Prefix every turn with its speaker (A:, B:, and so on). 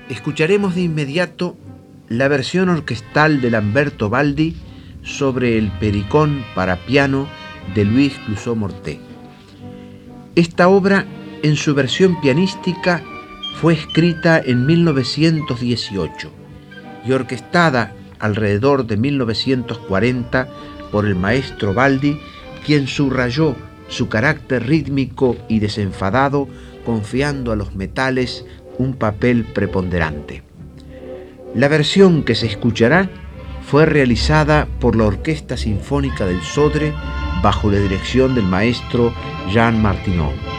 A: Escucharemos de inmediato la versión orquestal de Lamberto Baldi sobre el Pericón para piano de Luis Clouseau-Mortet. Esta obra, en su versión pianística, fue escrita en 1918 y orquestada alrededor de 1940 por el maestro Baldi, quien subrayó su carácter rítmico y desenfadado, confiando a los metales un papel preponderante. La versión que se escuchará fue realizada por la Orquesta Sinfónica del Sodre bajo la dirección del maestro Jean Martineau.